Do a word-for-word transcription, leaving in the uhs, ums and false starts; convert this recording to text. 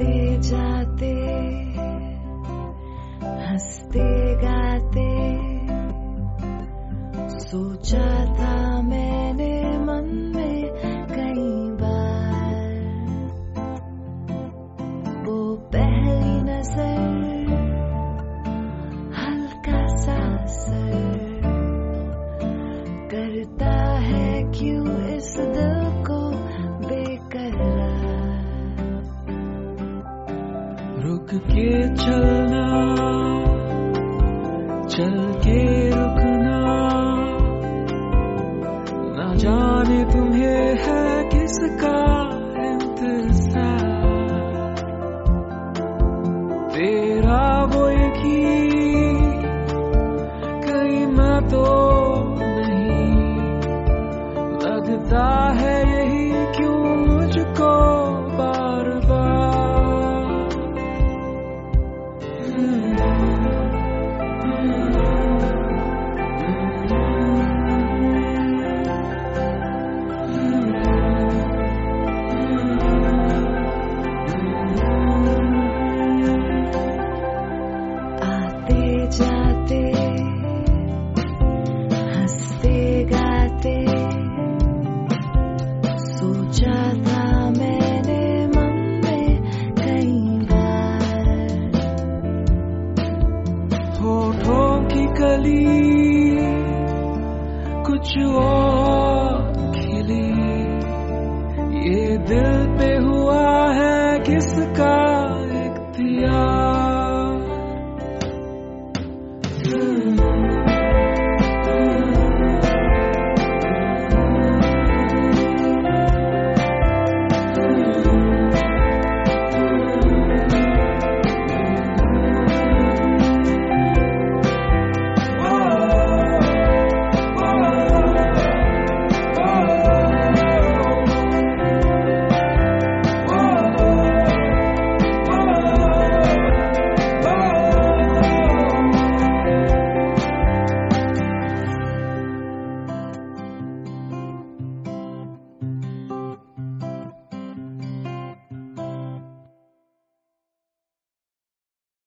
आते जाते हंसते गाते सोचा था मैंने मन में कई बार, वो पहली नजर हल्का सा असर करता है क्यों इस दिल को बेकरार। रुक के चलना, चल के रुकना, ना जाने तुम्हें है किसका इंतजार। तेरा वो यकीन कहीं मैं तो नहीं, लगता है यही क्यों मुझको बार बार। जाते हंसते गाते सोचा था मैंने मन में कई बार, होठों की कली कुछ और खिली, ये दिल पे हुआ है किसका इख्तियार।